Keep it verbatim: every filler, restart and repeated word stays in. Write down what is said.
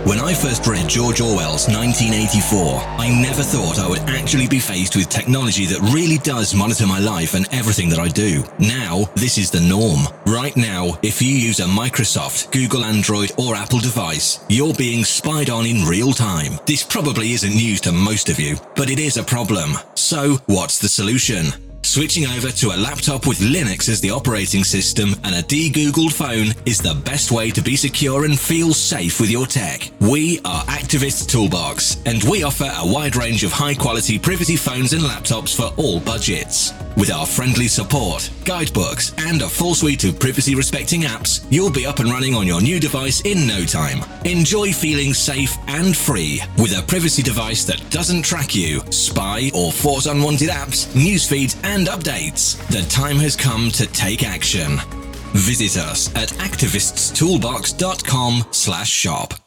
When I first read George Orwell's nineteen eighty-four, I never thought I would actually be faced with technology that really does monitor my life and everything that I do. Now, this is the norm. Right now, if you use a Microsoft, Google Android or Apple device, you're being spied on in real time. This probably isn't news to most of you, but it is a problem. So, what's the solution? Switching over to a laptop with Linux as the operating system and a de-Googled phone is the best way to be secure and feel safe with your tech. We are Activist Toolbox, and we offer a wide range of high-quality privacy phones and laptops for all budgets. With our friendly support, guidebooks, and a full suite of privacy-respecting apps, you'll be up and running on your new device in no time. Enjoy feeling safe and free with a privacy device that doesn't track you, spy, or force unwanted apps, newsfeeds, and updates. The time has come to take action. Visit us at activists toolbox dot com slash shop.